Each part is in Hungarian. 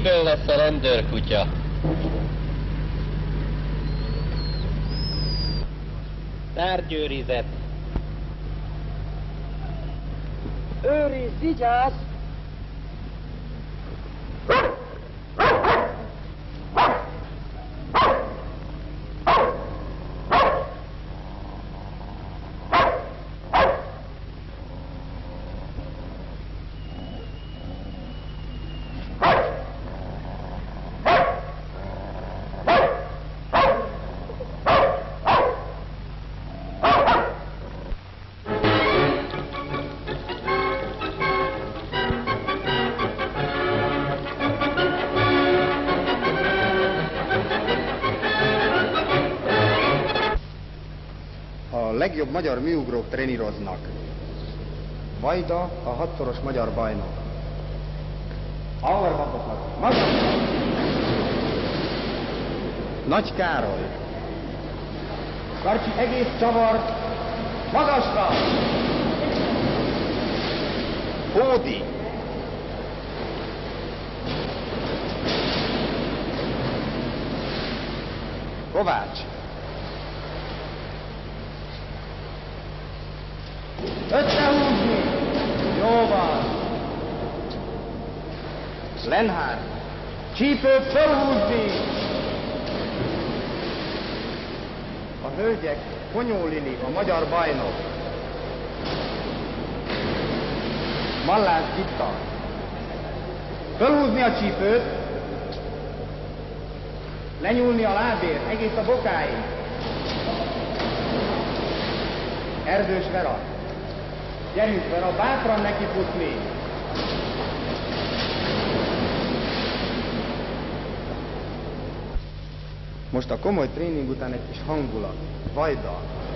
Kiből lesz a rendőrkutya? Tárgyőrizet. Őriz, vigyázz! A legjobb magyar műugrók treníroznak. Vajda a 6-szoros magyar bajnok. Auerbachot magas! Nagy Károly. Karcsi egész csavart magasra! Hódi. Kovács. Összehúzni! Jó van! Lenhár! Csípőt felhúzni! A hölgyek, Konyó Lili, a magyar bajnok. Mallász Gitta. Felhúzni a csípőt, lenyúlni a lábért, egész a bokáig. Erdős Vera. Gyerünk Vera, bátran neki futni. Most a komoly tréning után egy kis hangulat. Vajda.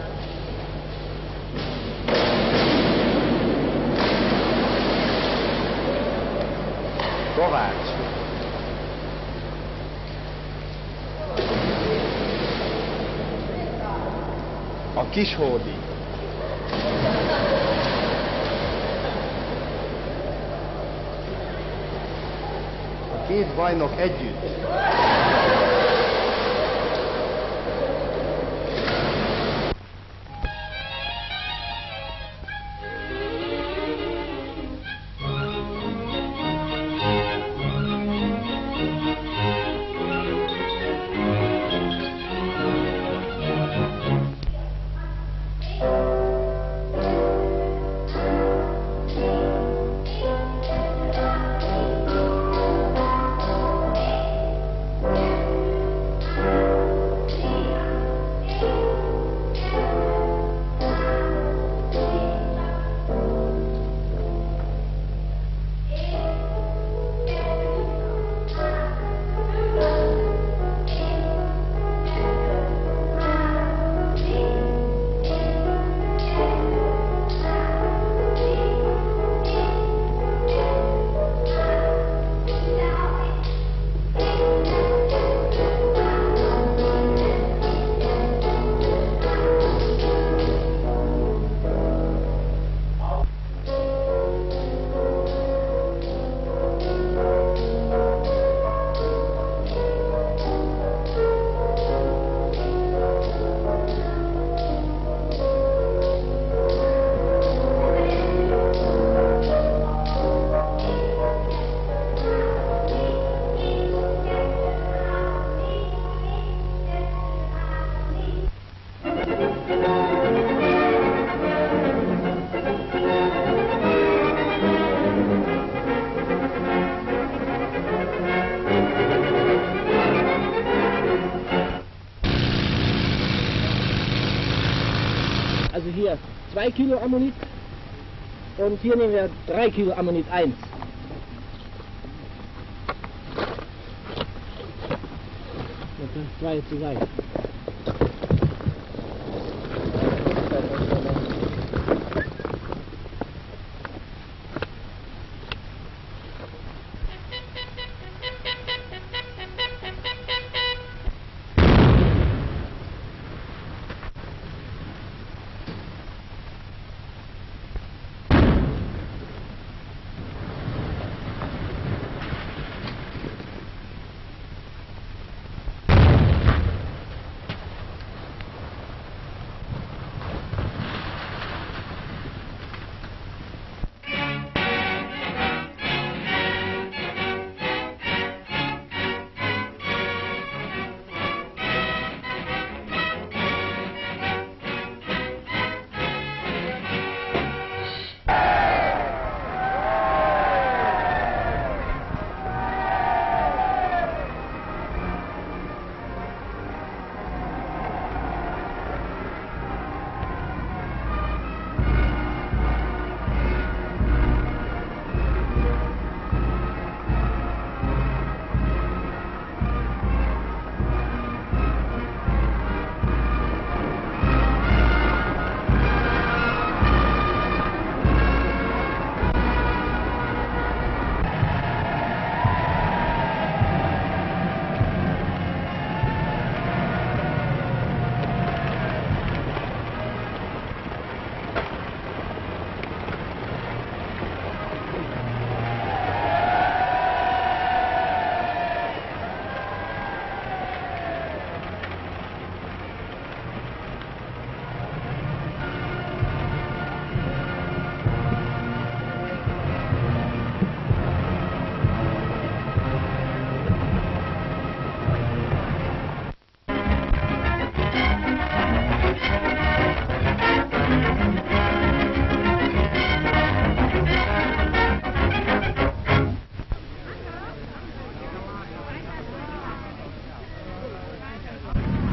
Kovács. A Kishódi. A két bajnok együtt. Also hier 2 Kilo Ammonit und hier nehmen wir 3 Kilo Ammonit 1. Das 2 zu sein.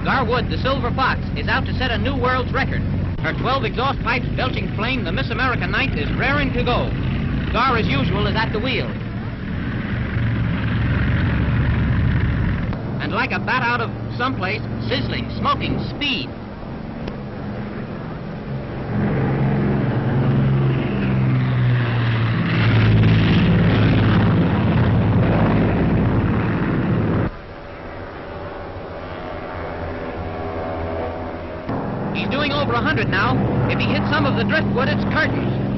Garwood, the Silver Fox, is out to set a new world's record. Her 12 exhaust pipes belching flame, the Miss America Ninth is raring to go. Gar, as usual, is at the wheel. And like a bat out of someplace, sizzling, smoking, speed. He's doing over 100 now. If he hits some of the driftwood, it's curtains.